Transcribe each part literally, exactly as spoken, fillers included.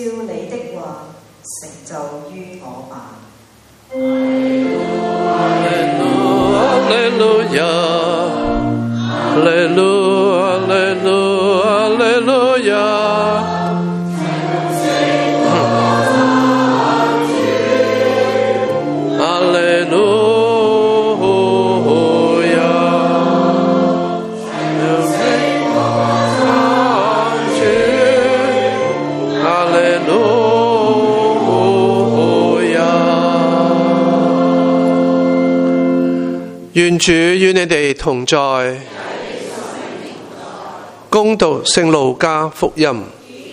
照你的話成就於我吧。 哈利路亞，哈利路亞，哈利路亞，哈利路亞。願主與你哋同在。恭讀聖路加福音。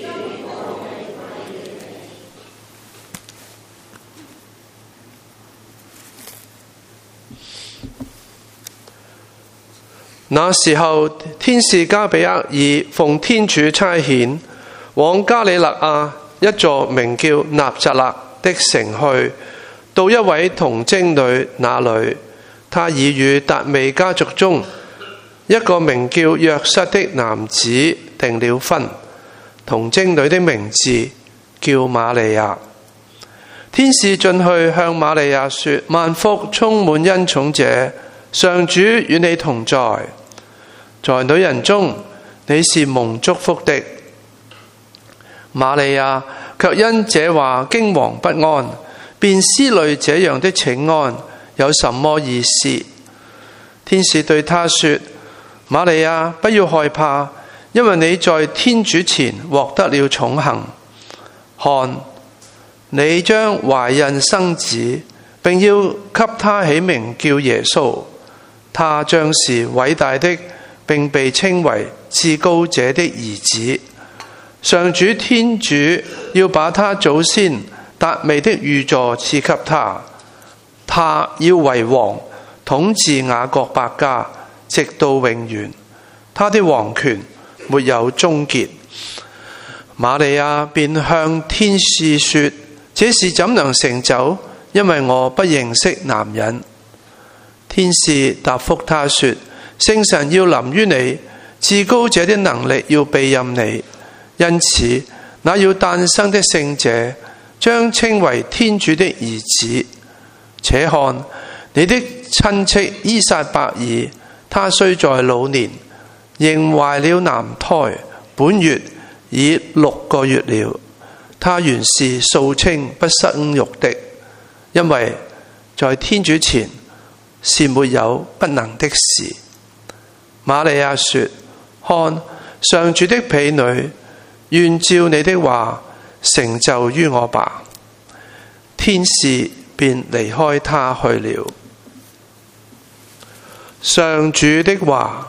那時候，天使加俾額爾奉天主差遣，往加里肋亞一座名叫納匝肋的城去，到一位童貞女那裏。他已與達味家族中一個名叫約瑟的男子訂了婚，童貞女的名字叫瑪利亞。天使進去向瑪利亞說：萬福，充滿恩寵者，上主與你同在，在女人中你是蒙祝福的。瑪利亞卻因這話驚惶不安，便思慮這樣的請安有什麼意思？天使對他說：瑪利亞，不要害怕，因為你在天主前獲得了寵幸。看，你將懷孕生子，並要給他起名叫耶穌。他將是偉大的，並被稱為至高者的兒子。上主天主要把他祖先達味的御座賜給他。他要為王，統治雅各伯家，直到永遠。他的王權沒有終結。瑪利亞便向天使說：這事怎能成就？因為我不認識男人。天使答覆他說：聖神要臨於你，至高者的能力要庇蔭你，因此那要誕生的聖者將稱為天主的兒子。且看，你的親戚依撒伯爾，他雖在老年，仍懷了男胎，本月已六個月了。他原是素稱不生育的，因為在天主前是沒有不能的事。瑪利亞說：看，上主的婢女，願照你的話成就於我吧。天使便離開他去了。上主的話。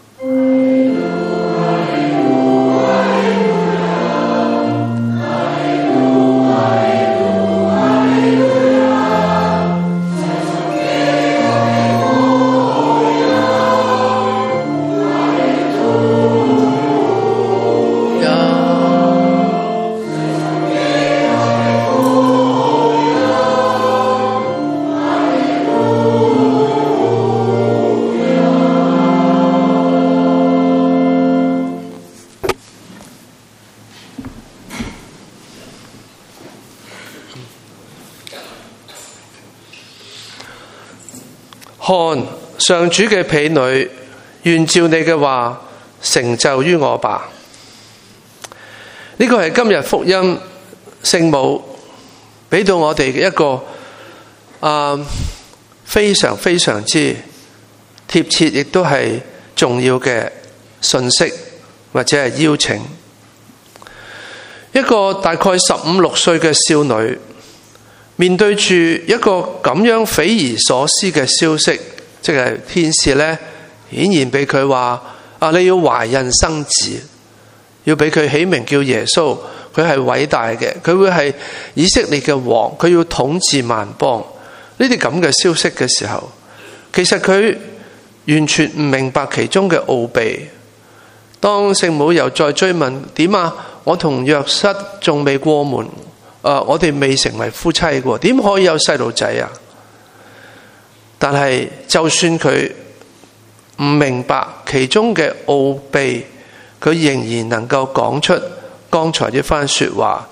看，上主嘅婢女，願照你嘅話成就於我吧。呢個係今日福音聖母俾到我哋嘅一個啊非常非常之貼切，亦都係重要嘅信息或者係邀請。一個大概十五六歲嘅少女，面對住一個咁樣匪夷所思嘅消息，即係天使呢顯然俾佢話啊，你要懷孕生子，要俾佢起名叫耶穌，佢係偉大嘅，佢會係以色列嘅王，佢要統治萬邦。呢啲咁嘅消息嘅時候，其實佢完全唔明白其中嘅奧秘。當聖母又再追問點啊，我同約瑟仲未過門，呃、我哋未成為夫妻嘅，點可以有細路仔啊？但係就算佢唔明白其中嘅奧秘，佢仍然能夠講出剛才呢番說話。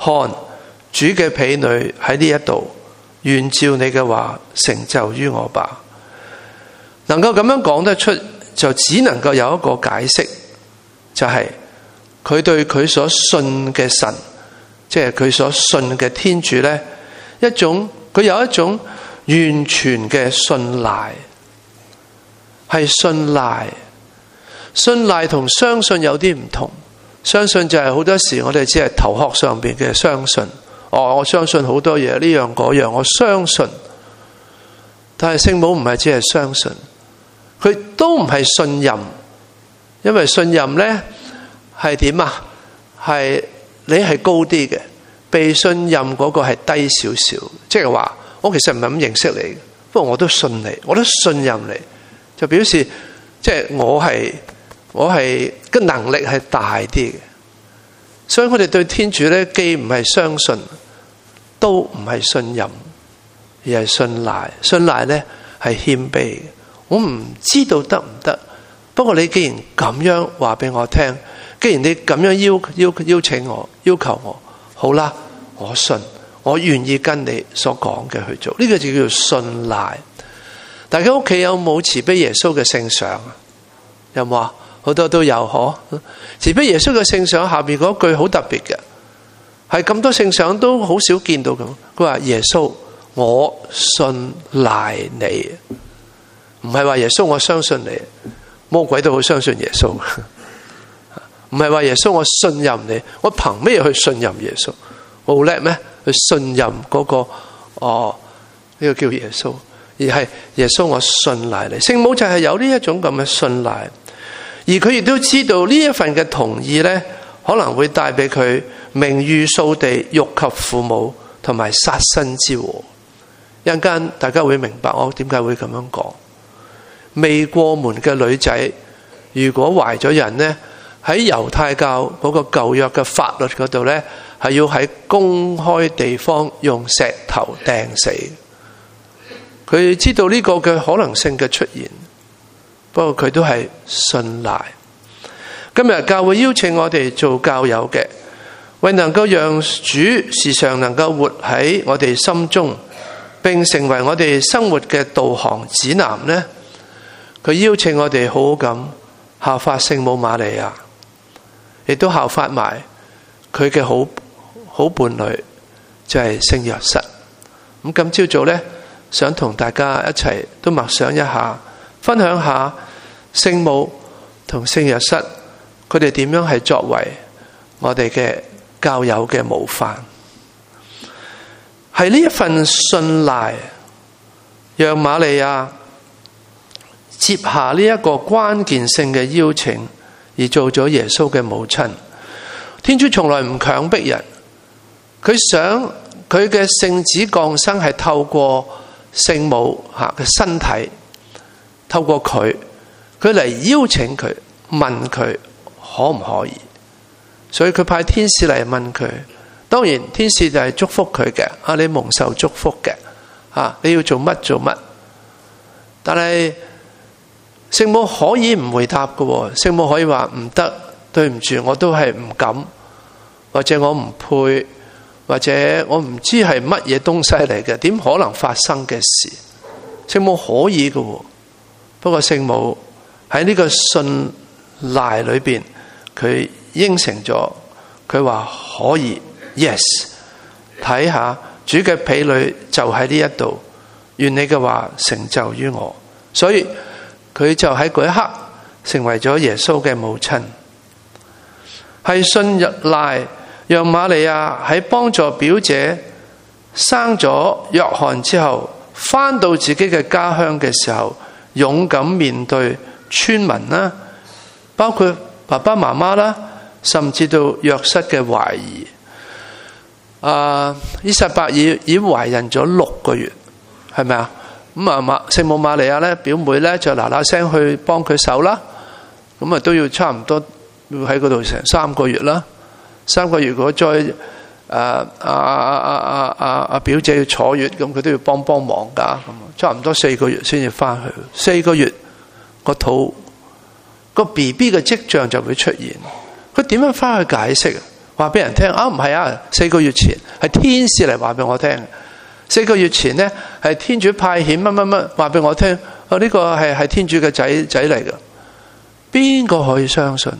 看主嘅婢女喺呢一度，願照你嘅話成就於我吧。能夠咁樣講得出，就只能夠有一個解釋，就係、是、佢對佢所信嘅神，即係佢所信嘅天主呢，一種佢有一種完全嘅信賴，係信賴。信賴同相信有啲唔同。相信就係好多時我哋只係頭殼上邊嘅相信，哦，我相信好多嘢，呢樣嗰樣，我相信。但係聖母唔係只係相信，佢都唔係信任，因為信任呢係點啊？係你係高啲嘅，被信任嗰個係低少少，即係話我其實唔係咁認識你，不過我都信你，我都信任你，就表示即係我係。我係個能力係大啲嘅，所以我哋對天主咧，既唔係相信，都唔係信任，而係信賴。信賴咧係謙卑嘅。我唔知道得唔得，不過你既然咁樣話俾我聽，既然你咁樣要要邀請我，要求我，好啦，我信，我願意跟你所講嘅去做。呢個就叫做信賴。大家屋企有冇慈悲耶穌嘅聖像啊？有冇啊？好多都有嗬，慈悲耶穌嘅聖像下邊嗰句好特別嘅，係咁多聖像都好少見到咁。佢話耶穌，我信賴你，唔係話耶穌我相信你，魔鬼都好相信耶穌。唔係話耶穌我信任你，我憑咩去信任耶穌？我好叻咩？去信任嗰個哦呢個叫耶穌，而係耶穌我信賴你。聖母就係有呢一種咁嘅信賴。而佢亦都知道呢一份嘅同意呢，可能會帶俾佢名譽掃地、欲及父母同埋殺身之禍。一陣間大家會明白我點解會咁樣講。未過門嘅女仔，如果懷咗孕呢，喺猶太教嗰個舊約嘅法律嗰度呢，係要喺公開地方用石頭掟死。佢知道呢個嘅可能性嘅出現。不過佢都係信賴。今日教會邀請我哋做教友嘅，為能夠讓主時常能夠活喺我哋心中，並成為我哋生活嘅導航指南呢，佢邀請我哋好好咁效法聖母瑪利亞，亦都效法埋佢嘅好好伴侶，就係聖若瑟。咁今朝早呢，想同大家一齊都默想一下，分享下聖母同聖若瑟佢哋點樣係作為我哋嘅教友嘅模範。係呢一份信賴，讓瑪利亞接下呢一個關鍵性嘅邀請，而做咗耶穌嘅母親。天主從來唔強迫人，佢想佢嘅聖子降生係透過聖母吓嘅身體，透過佢，佢嚟邀請佢，問佢可唔可以。所以佢派天使嚟問佢。當然天使就係祝福佢嘅，啊你蒙受祝福嘅，啊你要做乜做乜。但係聖母可以唔回答嘅，聖母可以話唔得，對唔住，我都係唔敢，或者我唔配，或者我唔知係乜嘢東西嚟嘅，點可能發生嘅事？聖母可以嘅，不過聖母喺呢個信賴裏邊，佢應承咗，佢話可以。Yes， 睇下主嘅婢女就喺呢一度，願你嘅話成就於我。所以佢就喺嗰一刻成為咗耶穌嘅母親。係信賴讓瑪利亞喺幫助表姐生咗約翰之後，返到自己嘅家鄉嘅時候，勇敢面對村民啦，包括爸爸媽媽啦，甚至到約瑟嘅懷疑。啊！伊撒伯爾已經懷孕咗六個月，係咪啊？咁啊，瑪聖母瑪利亞咧，表妹咧就嗱嗱聲去幫佢手啦。咁啊，都要差唔多要喺嗰度成三個月啦。三個月如果再誒啊啊啊啊啊啊表姐要坐月，咁佢都要幫幫忙噶。咁差唔多四個月先至翻去。四個月個肚個 B B 嘅跡象就會出現。佢點樣翻去解釋啊？ 話俾人聽啊，唔係啊，四個月前係天使嚟話俾我聽，四個月前呢係天主派遣乜乜乜話俾我聽，啊呢個係係天主嘅仔仔嚟嘅，邊個可以相信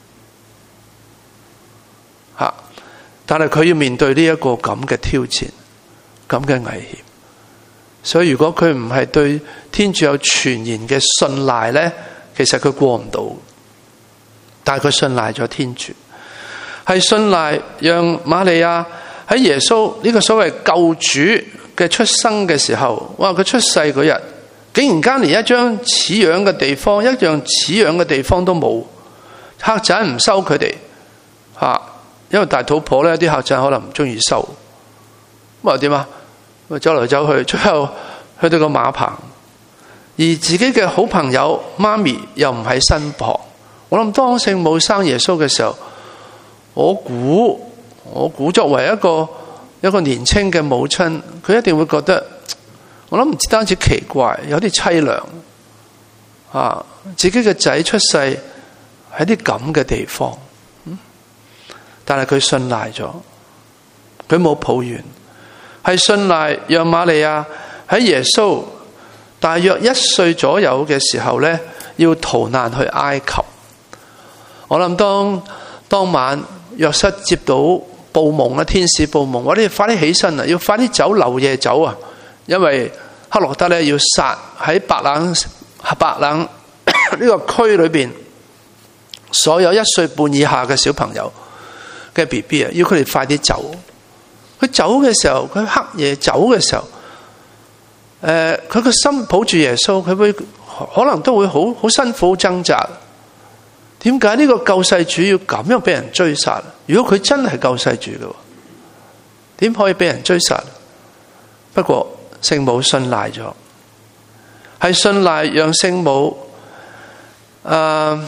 啊？但係佢要面對呢一個咁嘅挑戰，咁嘅危險，所以如果佢唔係對天主有全然嘅信賴呢，其實佢過唔到。但係佢信賴咗天主，係信賴讓瑪利亞喺耶穌呢個所謂救主嘅出生嘅時候，哇！佢出世嗰日，竟然間連一張似樣嘅地方，一樣似樣嘅地方都冇，客棧唔收佢哋吓，因為大肚婆咧，啲客棧可能唔中意收，咁啊點啊？走嚟走去，最後去到個馬棚，而自己嘅好朋友媽咪又唔喺身旁。我諗當聖母生耶穌嘅時候，我估我估作為一個一個年輕嘅母親，佢一定會覺得，我諗唔單止奇怪，有啲淒涼啊！自己嘅仔出世喺啲咁嘅地方，嗯、但係佢信賴咗，佢冇抱怨，係信賴讓瑪利亞喺耶穌大約一歲左右嘅時候呢，要逃難去埃及。我諗當當晚約瑟接到報夢啦，天使報夢，我哋快啲起身啦，要快啲走，漏夜走啊！因為黑落德咧要殺喺白冷白冷呢個區裏邊所有一歲半以下嘅小朋友嘅 B B 啊，要佢哋快啲走。佢走嘅時候，佢黑夜走嘅時候，誒、呃，佢個心抱住耶穌，佢會可能都會好好辛苦掙扎。點解呢個救世主要咁樣俾人追殺？如果佢真係救世主嘅，點可以俾人追殺？不過聖母信賴咗，係信賴讓聖母誒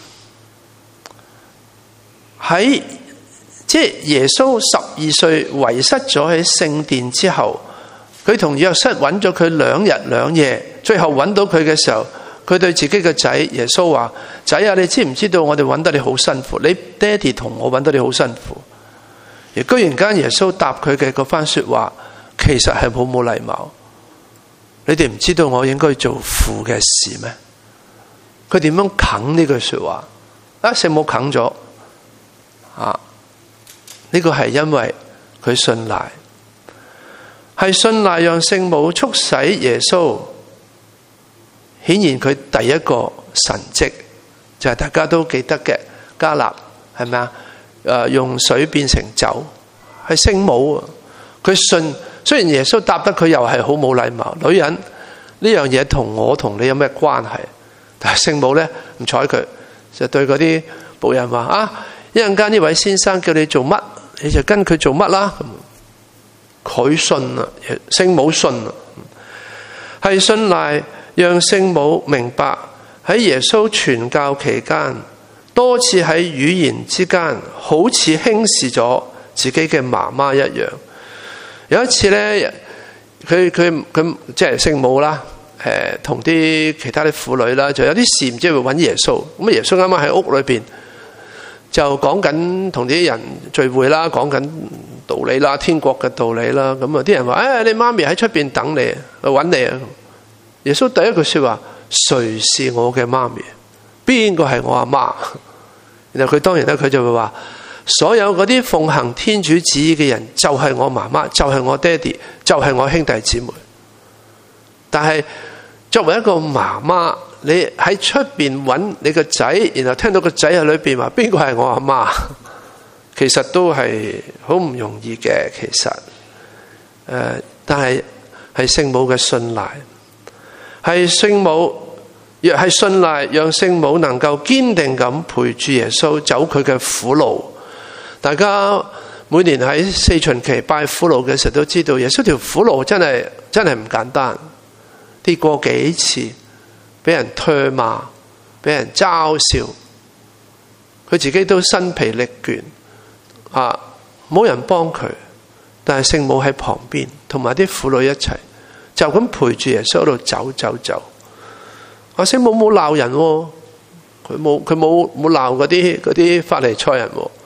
喺即係耶穌十二歲遺失咗喺聖殿之後，佢同約瑟揾咗佢兩日兩夜，最後揾到佢嘅時候，佢對自己嘅仔耶穌話：仔啊，你知唔知道我哋揾得你好辛苦？你爹哋同我揾得你好辛苦。而居然間耶穌答佢嘅嗰番說話，其實係好冇禮貌。你哋唔知道我應該做父嘅事咩？佢點樣啃呢句說話？啊，聖母啃咗啊！呢個係因為佢信賴，係信賴讓聖母促使耶穌。顯然佢第一個神蹟就係大家都記得嘅加納，係咪啊？誒，用水變成酒，係聖母啊！佢信，雖然耶穌答得佢又係好冇禮貌，女人呢樣嘢同我同你有咩關係？但係聖母咧唔睬佢，就對嗰啲僕人話：啊，一陣間呢位先生叫你做乜，你就跟佢做乜啦。佢信啊，聖母信啊，係信賴。讓聖母明白喺耶穌傳教期間，多次喺語言之間好似輕視咗自己嘅媽媽一樣。有一次咧，佢佢佢即係聖母啦，誒同啲其他啲婦女啦，就有啲事唔知會揾耶穌。咁耶穌啱啱喺屋裏邊就講緊同啲人聚會啦，講緊道理啦，天國嘅道理啦。咁啊啲人話：誒、哎、你媽咪喺出邊等你，去揾你啊！耶穌第一句說話：誰是我嘅媽咪？邊個係我阿媽？然後佢當然咧，佢就會話：所有嗰啲奉行天主旨意嘅人，就係我媽媽，就係我爹哋，就係我兄弟姊妹。但係作為一個媽媽，你喺出邊揾你個仔，然後聽到個仔喺裏邊話邊個係我阿媽，其實都係好唔容易嘅。其實，誒、呃，但係係聖母嘅信賴。係聖母，若係信賴，讓聖母能夠堅定咁陪住耶穌走佢嘅苦路。大家每年喺四旬期拜苦路嘅時候都知道，耶穌條苦路真係真係唔簡單，跌過幾次，俾人唾罵，俾人嘲笑，佢自己都身疲力倦啊，冇人幫佢，但係聖母喺旁邊，同埋啲婦女一齊。就咁陪住耶穌喺度走走走，阿聖母冇鬧人，佢冇佢冇冇鬧嗰啲嗰啲法利賽人，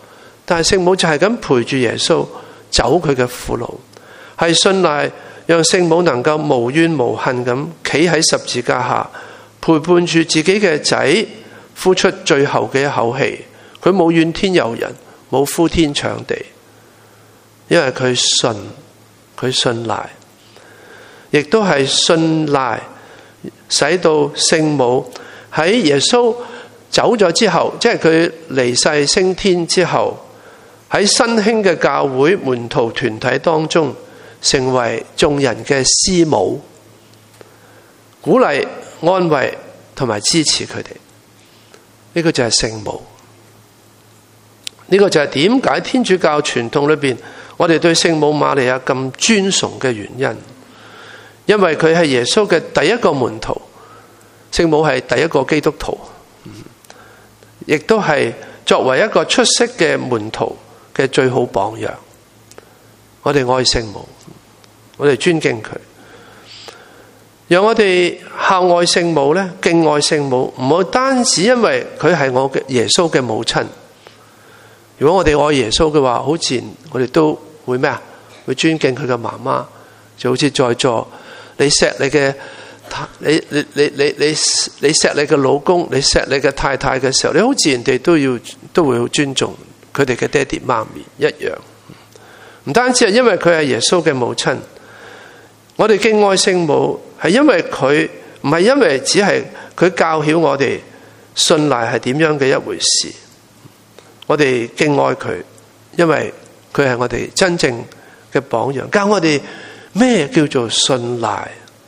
但係聖母就係咁陪住耶穌走佢嘅苦路，係信賴讓聖母能夠無怨無恨咁企喺十字架下，陪伴住自己嘅仔，呼出最後嘅一口氣。佢冇怨天尤人，冇呼天搶地，因為佢信，佢信賴，亦都係信賴，使到聖母喺耶穌走咗之後，即係佢離世升天之後，喺新興嘅教會門徒團體當中，成為眾人嘅師母，鼓勵、安慰同埋支持佢哋。呢個就係聖母。呢個就係點解天主教傳統裏邊，我哋對聖母瑪利亞咁尊崇嘅原因。因為佢係耶穌嘅第一個門徒，聖母係第一個基督徒，亦都係作為一個出色嘅門徒嘅最好榜樣。我哋愛聖母，我哋尊敬佢，讓我哋孝愛聖母咧，敬愛聖母，唔好單止因為佢係我嘅耶穌嘅母親。如果我哋愛耶穌嘅話，好自然我哋都會咩啊？會尊敬佢嘅媽媽，就好似在座你錫你嘅你你你你你你錫你嘅老公，你錫你嘅太太嘅時候，你好自然地都要都會好尊重佢哋嘅爹哋媽咪一樣。唔單止係因為佢係耶穌嘅母親，我哋敬愛聖母係因為佢，唔係因為只係佢教曉我哋信賴係點樣嘅一回事。我哋敬愛佢，因為佢係我哋真正嘅榜樣，教我哋咩叫做信賴。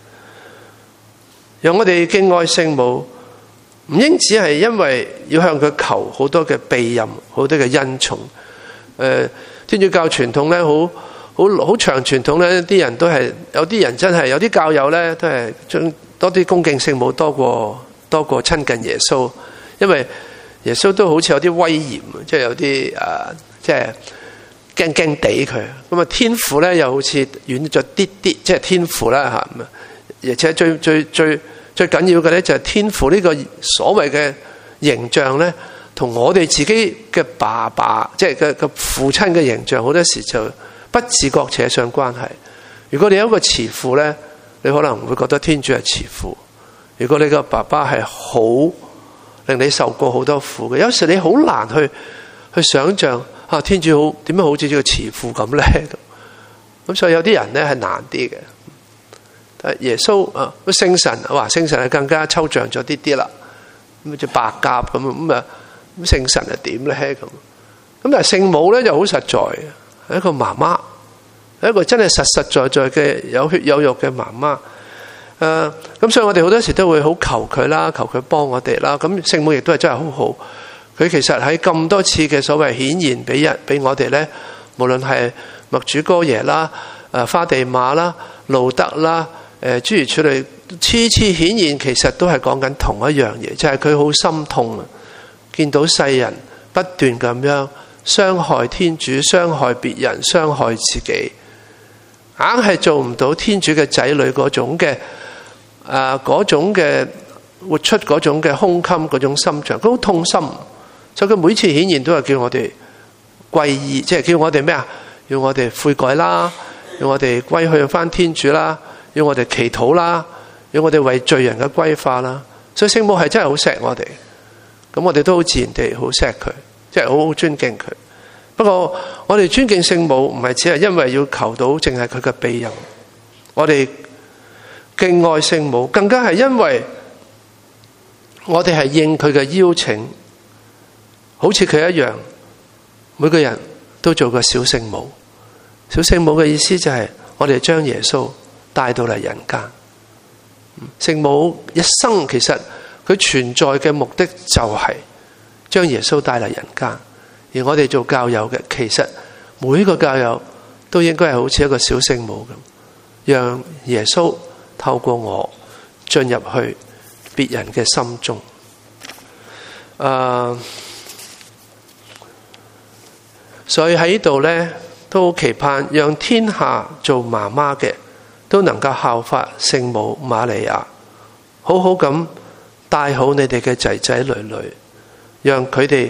讓我哋敬愛聖母，唔應只係因為要向佢求好多嘅庇蔭，好多嘅恩寵。誒、呃，天主教傳統咧，好好好長傳統咧，啲人都係有啲人真係有啲教友咧，都係將多啲恭敬聖母多過多過親近耶穌，因為耶穌都好似有啲威嚴，即係有啲誒、呃，即係驚驚地佢。咁啊，天父咧又好似遠咗啲啲，即係天父啦嚇。而且最最最最緊要嘅咧，就係天父呢個所謂嘅形象咧，同我哋自己嘅爸爸，即係嘅嘅父親嘅形象，好多時就不自覺扯上關係。如果你有一個慈父咧，你可能會覺得天主係慈父；如果你個爸爸係好令你受過好多苦嘅，有時你好難去去想象啊，天主好點樣好似呢個慈父咁咧咁。咁所以有啲人咧係難啲嘅。但係耶穌啊，聖神哇，聖神係更加抽象咗啲啲啦。咁就白鴿咁咁啊，咁聖神係點咧咁？咁但係聖母咧就好實在，係一個媽媽，係一個真係實實在在嘅有血有肉嘅媽媽。誒、呃，咁所以我哋好多時都會好求佢啦，求佢幫我哋啦。咁聖母亦都係真係好好，佢其實喺咁多次嘅所謂顯現俾人俾我哋咧，無論係默主哥耶啦、誒花地瑪啦、路德啦、誒諸如此類，次次顯現其實都係講緊同一樣嘢，就係佢好心痛啊，見到世人不斷咁樣傷害天主、傷害別人、傷害自己，硬係做唔到天主嘅仔女嗰種嘅。啊！嗰種嘅活出嗰種嘅胸襟，嗰種心腸，佢好痛心，所以佢每次顯現都係叫我哋歸依，即係叫我哋咩啊？要我哋悔改啦，要我哋歸去翻天主啦，要我哋祈禱啦，要我哋為罪人嘅歸化啦。所以聖母係真係好錫我哋，咁我哋都好自然地好錫佢，即係好好尊敬佢。不過我哋尊敬聖母唔係只係因為要求到淨係佢嘅庇佑，我哋敬愛聖母，更加係因為我哋係應佢嘅邀請，好似佢一樣，每個人都做個小聖母。小聖母嘅意思就係我哋將耶穌帶到嚟人間。聖母一生其實佢存在嘅目的就係將耶穌帶嚟人間，而我哋做教友嘅，其實每一個教友都應該係好似一個小聖母咁，讓耶穌透過我進入去別人嘅心中。誒、uh，所以喺呢度咧，都期盼讓天下做媽媽嘅都能夠效法聖母瑪利亞，好好咁帶好你哋嘅仔仔女女，讓佢哋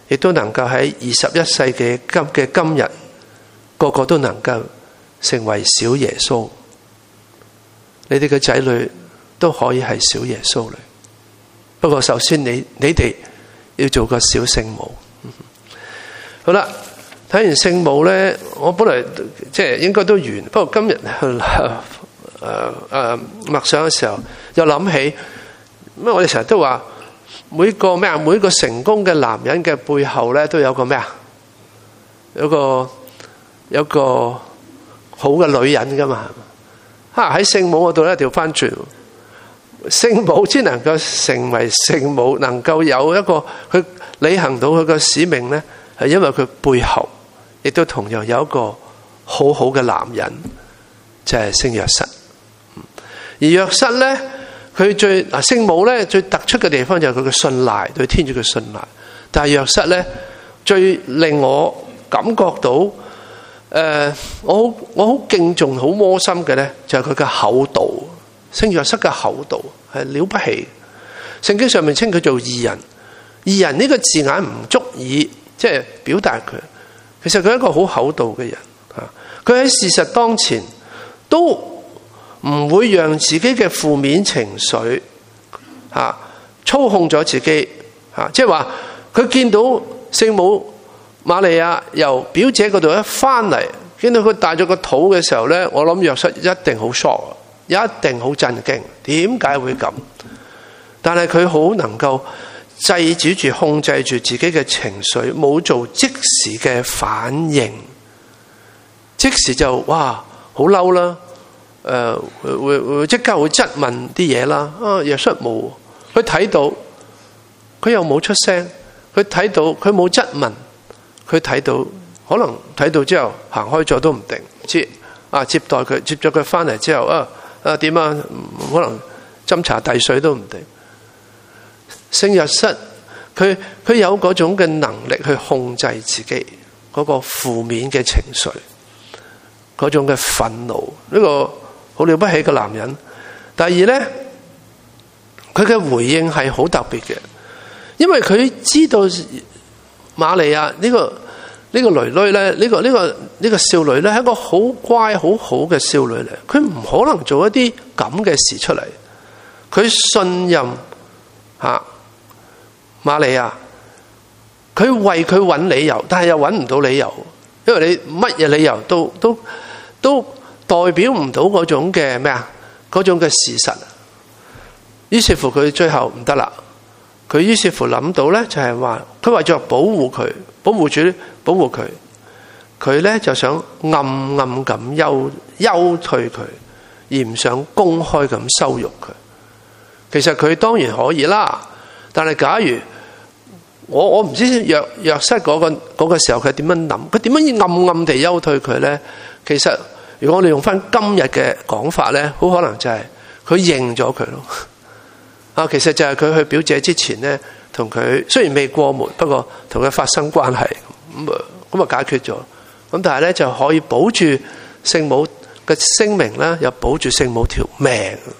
亦都能夠喺二十一世紀今嘅今日，個個都能夠成為小耶穌。你哋嘅仔女都可以係小耶穌嚟。不過首先你你哋要做個小聖母。好啦，睇完聖母咧，我本來即係應該都完，不過今日去誒誒默想嘅時候，又諗起，咁我哋成日都話每個咩啊，每個成功嘅男人嘅背後咧都有個咩啊，有個有個好嘅女人噶嘛。吓，喺聖母嗰度咧調翻轉，聖母先能夠成為聖母，能夠有一個佢履行到佢個使命咧，係因為佢背後亦都同樣有一個好好嘅男人，就係聖若瑟。而若瑟咧，佢最嗱聖母咧最突出嘅地方就係佢嘅信賴，對天主嘅信賴。但係若瑟咧最令我感覺到誒、呃，我好我好敬重、好窩心嘅咧，就係佢嘅厚道。聖若瑟嘅厚道係了不起。聖經上面稱佢做義人，義人呢個字眼唔足以即係表達佢。其實佢係一個好厚道嘅人啊！佢喺事實當前都唔會讓自己嘅負面情緒啊操控咗自己啊！即係話佢見到聖母瑪利亞由表姐嗰度一翻嚟，見到佢帶咗個肚嘅時候咧，我諗若瑟一定好 shock， 一定好震驚。點解會咁？但係佢好能夠制止住、控制住自己嘅情緒，冇做即時嘅反應，即時就哇好嬲啦！誒、呃，會會即刻會質問啲嘢啦。啊，若瑟冇，佢睇到，佢又冇出聲，佢睇到，佢冇質問，佢睇到，可能睇到之後行開咗都唔定。接啊接待佢，接咗佢翻嚟之後啊啊點啊？可能斟茶遞水都唔定。聖若瑟，佢佢有嗰種嘅能力去控制自己嗰個負面嘅情緒，嗰種嘅憤怒，呢個好了不起嘅男人。第二咧，佢嘅回應係好特別嘅，因為佢知道瑪利亞呢個呢個女女咧，呢個呢個呢個少女咧係一個好乖好好嘅少女嚟，佢唔可能做一啲咁嘅事出嚟。佢信任吓瑪利亞，佢為佢揾理由，但係又揾唔到理由，因為你乜嘢理由都都都代表唔到嗰種嘅咩啊，嗰種嘅事實。於是乎佢最後唔得啦，佢於是乎諗到咧就係話，佢為咗保護佢，保護主，保護佢，佢咧就想暗暗咁休休退佢，而唔想公開咁羞辱佢。其實佢當然可以啦，但係假如我我唔知若若瑟嗰個嗰個時候佢點樣諗，佢點樣暗暗地休退佢咧？其實如果我哋用翻今日嘅講法咧，好可能就係佢認咗佢咯。啊，其實就係佢去表姐之前咧，同佢雖然未過門，不過同佢發生關係，咁啊咁啊解決咗。咁但係咧就可以保住聖母嘅聲名啦，又保住聖母條命。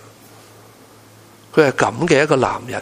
佢係咁嘅一個男人。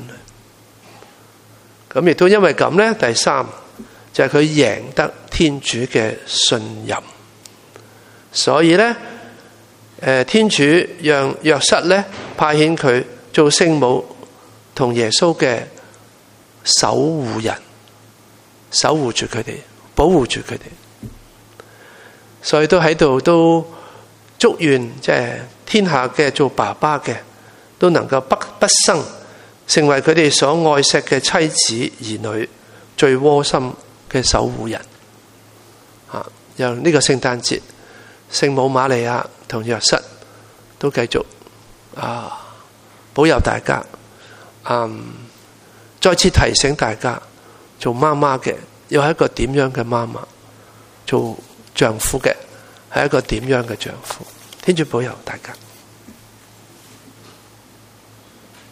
咁亦都因為咁咧，第三就係佢贏得天主嘅信任。所以咧，誒天主讓若瑟咧派遣佢做聖母同耶穌嘅守護人，守護住佢哋，保護住佢哋。所以都喺度都祝願即係天下嘅做爸爸嘅都能夠不不生，成為佢哋所愛錫嘅妻子兒女最窩心嘅守護人。啊，由呢個聖誕節，聖母瑪利亞同若瑟都繼續啊保佑大家。嗯，再次提醒大家，做媽媽嘅要係一個點樣嘅媽媽，做丈夫嘅係一個點樣嘅丈夫。天主保佑大家。